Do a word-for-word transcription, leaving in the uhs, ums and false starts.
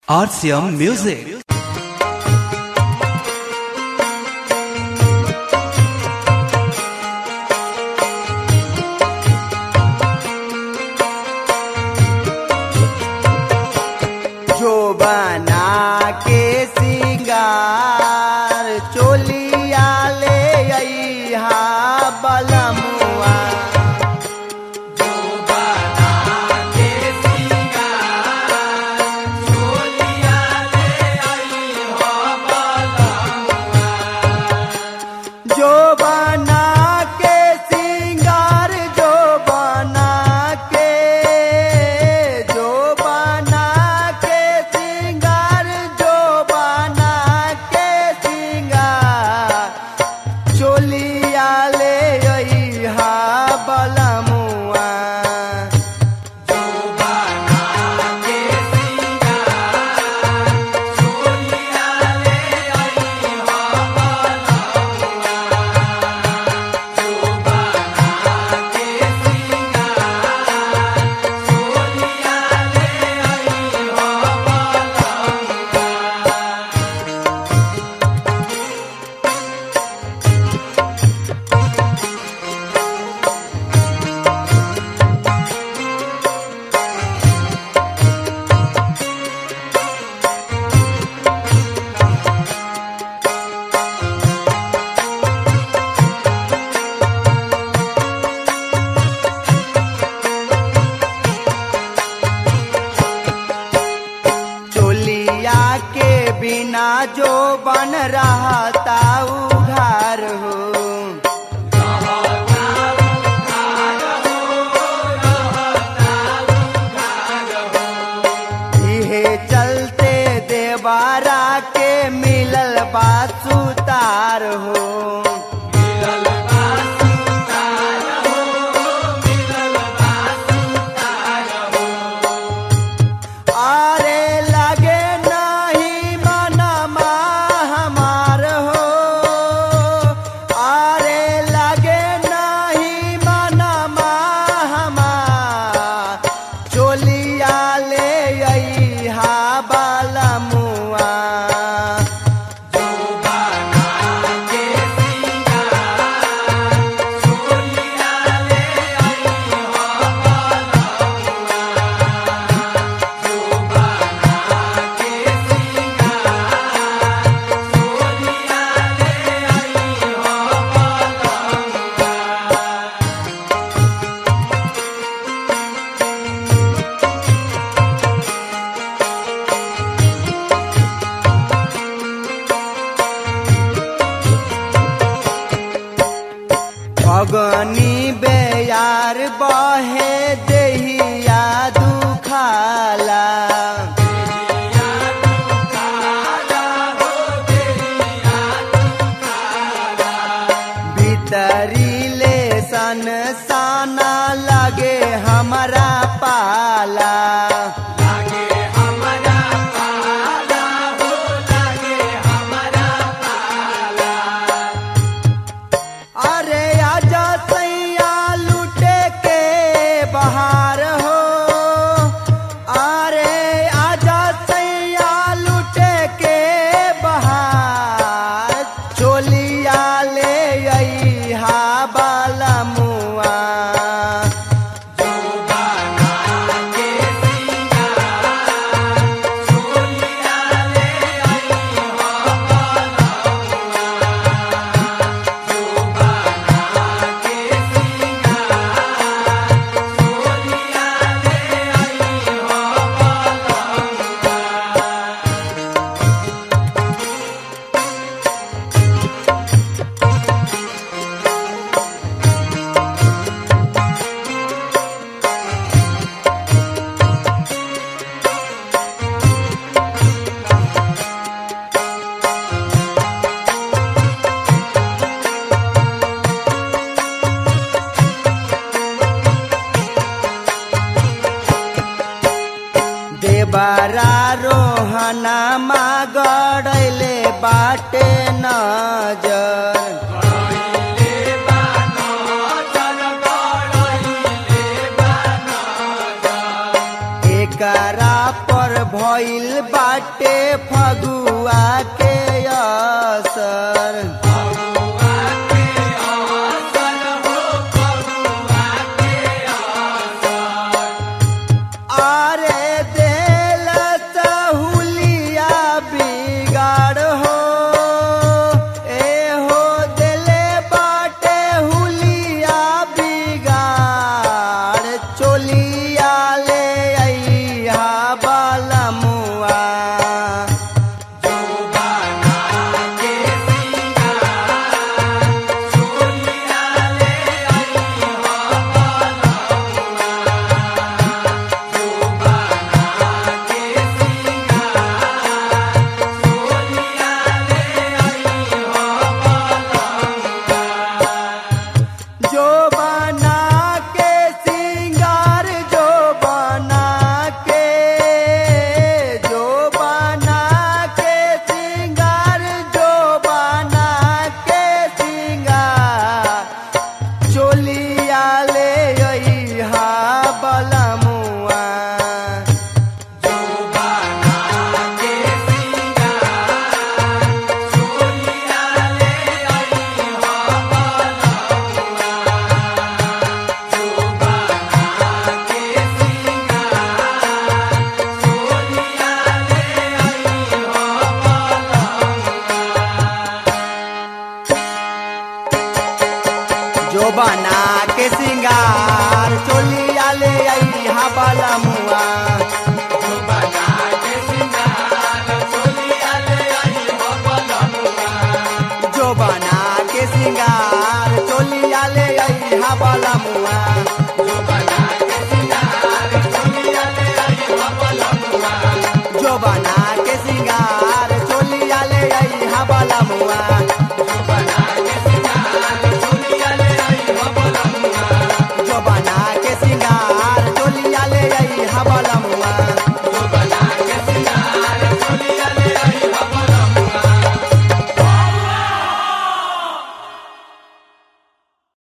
R C M Music. जो बना के सिंगार चोलिया ले अइहा बलमुआ। जो बना के सिंगार चोलिया ले अइहा बलमुआ। जो बना के सिंगार जो बना के जो बना के सिंगार जो बना के सिंगार चोलिया ले अइहा बलमुआ। जो बना के सिंगार चोलिया ले अइहा बलमुआ। जो बना के सिंगार चोलिया ले अइहा बलमुआ। चोलिया के बिना जो बन रहता उघार हो। इहे चलते देवारा के मिलल बा सुतार हो। मिलल बा सुतार हो, मिलल बा सुतार हो। अरे लगे नहीं मनमा हमार हो। अरे लगे नहीं मनमा हमार चोलिया ले अइहा बलमुआ। जो बना के सिंगार चोलिया ले अइहा बलमुआ। जो बना के सिंगार चोलिया ले अइहा बलमुआ। अगनी बेयार बहे देहिया दुखाला। देहिया दुखाला हो, देहिया दुखाला। भीतरी ले सन साना लगे हमरा पाला। लागे हमरा पाला हो, लागे हमरा पाला। अरे आजा सैया लुटे के बहार हो। अरे आजा सैया लुटे के बहार चोलिया ले अइहा बलमुआ। जो बना के सिंगार चोलिया ले अइहा बलमुआ। जो बना के सिंगार चोलिया ले अइहा बलमुआ। देवरा रोहना मा गड़ैले बाटे नजर। गड़ैले बा नजर, गड़ैले बा नजर। एकरा पर भइल बा बाटे फगुआ के असर फगुआ के असर हो फगुआ के असर आरे देल सहुलिया बिगाड़ हो ए हो देले बाटे हुलिया बिगाड़ चोलिया ले अइहा बालमुआ जो बना के सिंगार चोलिया ले आई हो बालमुआ जो बना के सिंगार चोलिया ले आई हो बालमुआ जो बना के सिंगार जो बना के जो बना के सिंगार जो बना के सिंगार चोलिया ले अइहा बलमुआ जो बना के सिंगार चोलिया ले आई हो बालमुआ जो बना के सिंगार चोलिया ले आई हो बालमुआ जो बना के सिंगार चोलिया ले अइहा बलमुआ जो बना के सिंगार चोलिया ले आई हो बालमुआ जो बना के सिंगार चोलिया ले अइहा बलमुआ जो बना के सिंगार चोलिया ले आई हो बालमुआ जो बना के सिंगार चोलिया ले अइहा बलमुआ